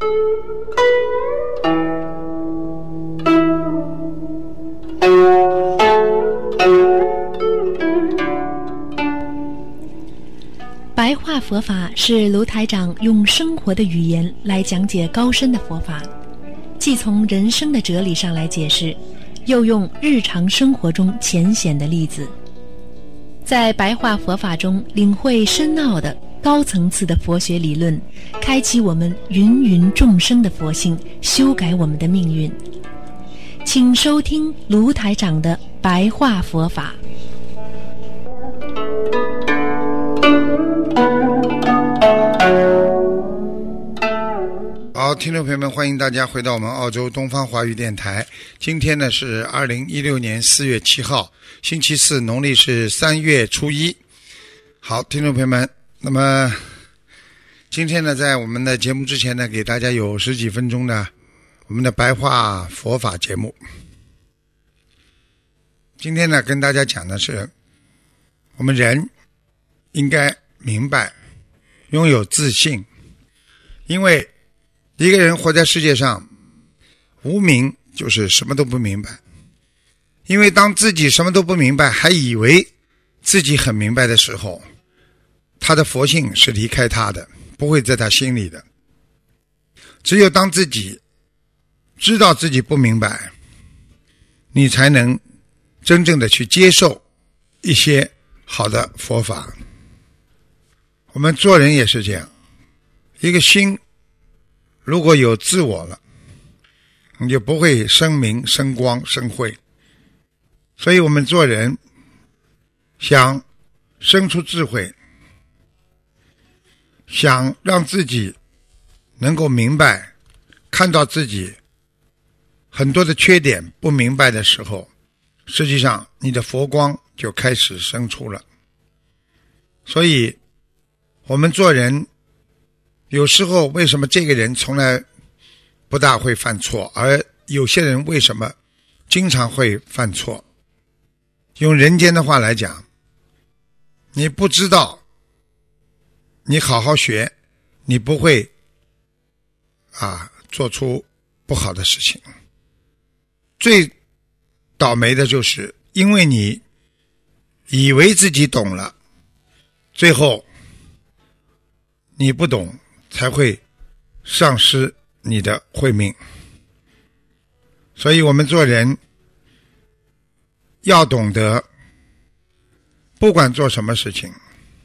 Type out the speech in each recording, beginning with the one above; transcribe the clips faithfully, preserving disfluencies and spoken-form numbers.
白话佛法是卢台长用生活的语言来讲解高深的佛法，既从人生的哲理上来解释，又用日常生活中浅显的例子，在白话佛法中领会深奥的高层次的佛学理论，开启我们芸芸众生的佛性，修改我们的命运。请收听卢台长的白话佛法。 好，听众朋友们，欢迎大家回到我们澳洲东方华语电台。今天呢是二零一六年四月七号，星期四，农历是三月初一。好，听众朋友们，那么今天呢，在我们的节目之前呢，给大家有十几分钟的我们的白话佛法节目。今天呢，跟大家讲的是，我们人应该明白，拥有自信，因为一个人活在世界上，无明就是什么都不明白。因为当自己什么都不明白，还以为自己很明白的时候，他的佛性是离开他的，不会在他心里的。只有当自己知道自己不明白，你才能真正的去接受一些好的佛法。我们做人也是这样，一个心如果有自我了，你就不会生明生光生慧。所以我们做人想生出智慧，想让自己能够明白，看到自己很多的缺点不明白的时候，实际上你的佛光就开始生出了。所以我们做人有时候为什么这个人从来不大会犯错，而有些人为什么经常会犯错？用人间的话来讲，你不知道，你好好学，你不会啊做出不好的事情。最倒霉的就是因为你以为自己懂了，最后你不懂，才会丧失你的慧命。所以我们做人要懂得，不管做什么事情，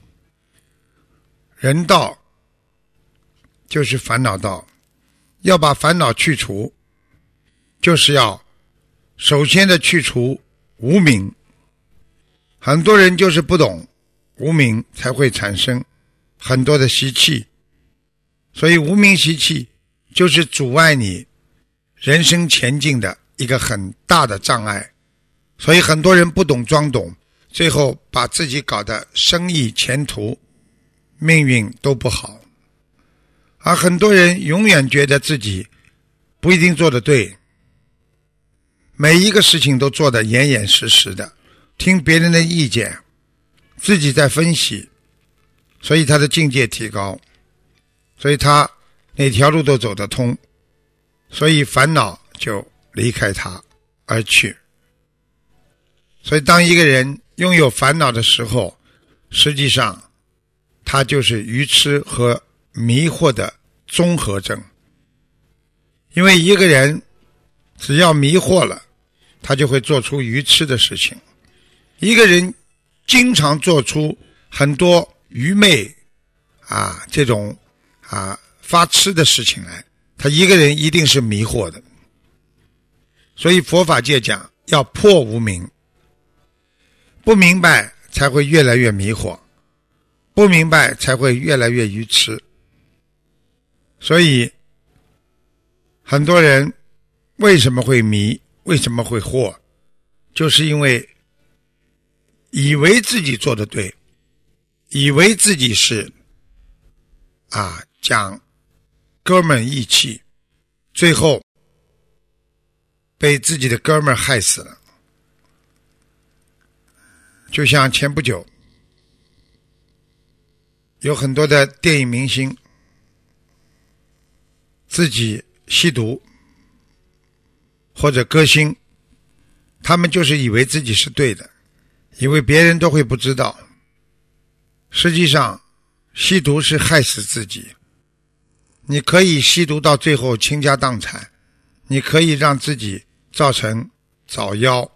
人道就是烦恼道，要把烦恼去除，就是要首先的去除无明。很多人就是不懂无明，才会产生很多的习气。所以无明习气就是阻碍你人生前进的一个很大的障碍。所以很多人不懂装懂，最后把自己搞得生意前途命运都不好。而很多人永远觉得自己不一定做得对，每一个事情都做得严严实实的，听别人的意见，自己在分析，所以他的境界提高，所以他哪条路都走得通，所以烦恼就离开他而去。所以当一个人拥有烦恼的时候，实际上他就是愚痴和迷惑的综合症。因为一个人只要迷惑了，他就会做出愚痴的事情。一个人经常做出很多愚昧啊这种啊发痴的事情来，他一个人一定是迷惑的。所以佛法界讲要破无明，不明白才会越来越迷惑，不明白才会越来越愚痴。所以很多人为什么会迷，为什么会惑，就是因为以为自己做得对，以为自己是啊讲哥们义气，最后被自己的哥们害死了。就像前不久有很多的电影明星自己吸毒或者歌星，他们就是以为自己是对的，以为别人都会不知道。实际上吸毒是害死自己，你可以吸毒到最后倾家荡产，你可以让自己造成早夭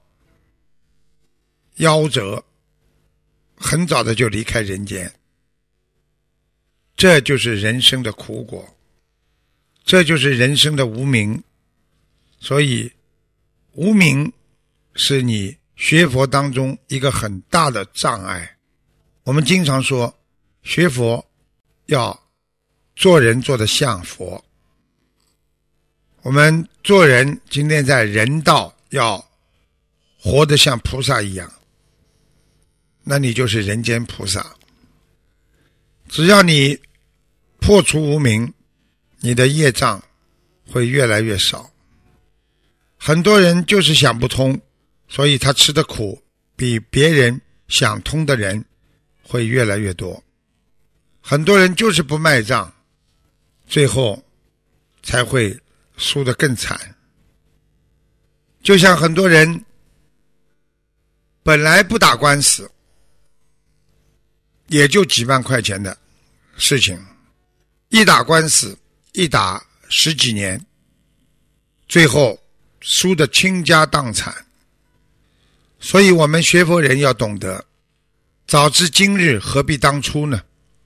夭折，很早的就离开人间。这就是人生的苦果，这就是人生的无明。所以无明是你学佛当中一个很大的障碍。我们经常说学佛要做人做得像佛，我们做人今天在人道要活得像菩萨一样，那你就是人间菩萨。只要你破除无明，你的业障会越来越少。很多人就是想不通，所以他吃的苦比别人想通的人会越来越多。很多人就是不卖账，最后才会输得更惨。就像很多人本来不打官司，也就几万块钱的事情，一打官司一打十几年，最后输得倾家荡产。所以我们学佛人要懂得，早知今日何必当初呢？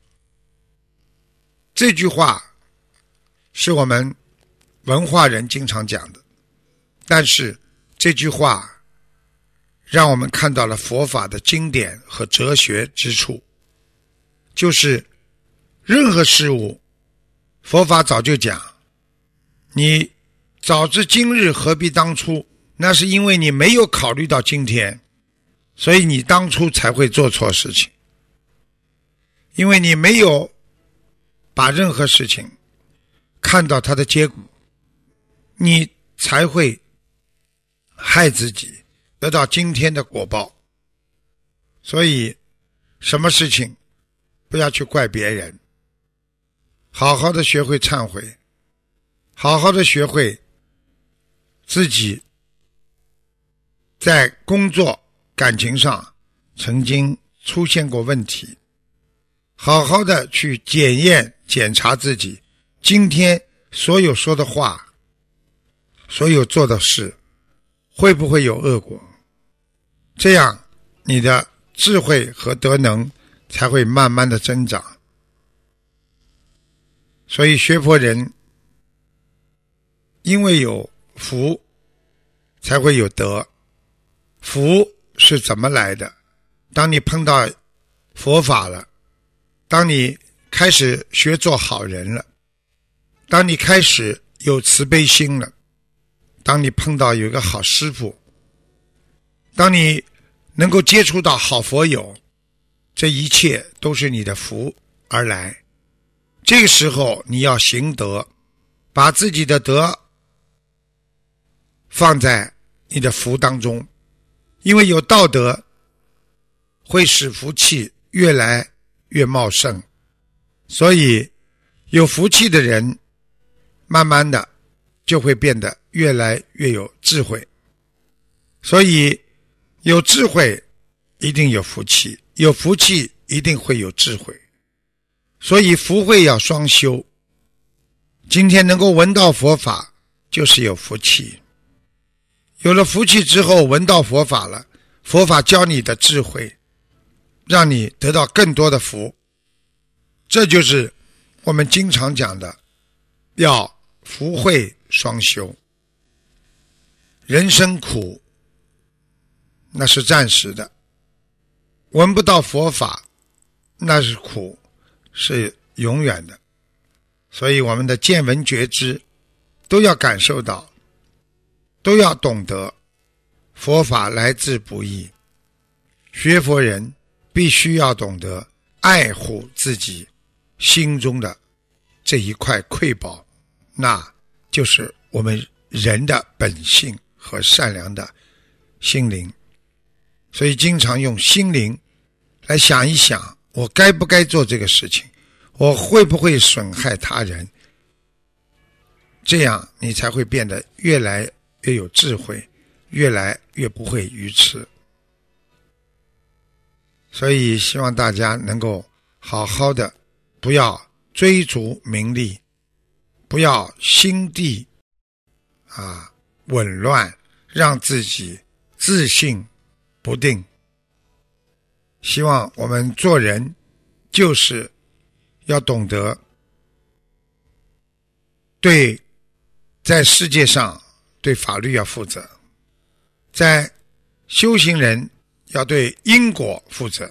这句话是我们文化人经常讲的，但是这句话让我们看到了佛法的经典和哲学之处，就是任何事物佛法早就讲，你早知今日何必当初，那是因为你没有考虑到今天，所以你当初才会做错事情。因为你没有把任何事情看到它的结果，你才会害自己，得到今天的果报。所以什么事情不要去怪别人，好好的学会忏悔，好好的学会自己在工作感情上曾经出现过问题，好好的去检验检查自己今天所有说的话，所有做的事会不会有恶果，这样你的智慧和德能才会慢慢的增长。所以学佛人因为有福才会有德。福是怎么来的？当你碰到佛法了，当你开始学做好人了，当你开始有慈悲心了，当你碰到有一个好师父，当你能够接触到好佛友，这一切都是你的福而来。这个时候你要行德，把自己的德放在你的福当中，因为有道德会使福气越来越茂盛。所以有福气的人慢慢的就会变得越来越有智慧。所以有智慧一定有福气，有福气一定会有智慧。所以福慧要双修，今天能够闻到佛法就是有福气。有了福气之后，闻到佛法了，佛法教你的智慧，让你得到更多的福。这就是我们经常讲的，要福慧双修。人生苦那是暂时的，闻不到佛法那是苦，是永远的。所以我们的见闻觉知都要感受到，都要懂得佛法来自不易。学佛人必须要懂得爱护自己心中的这一块瑰宝，那就是我们人的本性和善良的心灵。所以经常用心灵来想一想，我该不该做这个事情，我会不会损害他人。 这样你才会变得越来越有智慧，越来越不会愚痴。所以希望大家能够好好的，不要追逐名利，不要心地啊紊乱，让自己自信不定。希望我们做人就是要懂得对在世界上对法律要负责，在修行人要对因果负责，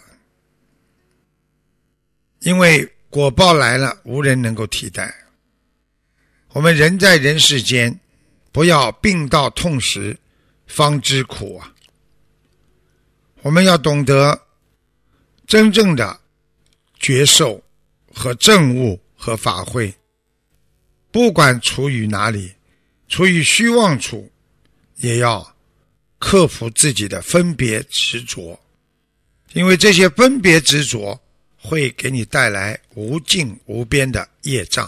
因为果报来了无人能够替代。我们人在人世间，不要病到痛时方知苦啊！我们要懂得真正的觉受和证悟和法会，不管处于哪里，处于虚妄处，也要克服自己的分别执着，因为这些分别执着会给你带来无尽无边的业障。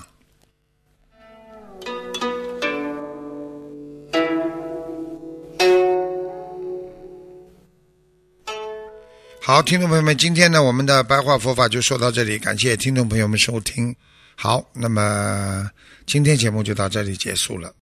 好，听众朋友们，今天呢我们的白话佛法就说到这里，感谢听众朋友们收听。好，那么今天节目就到这里结束了。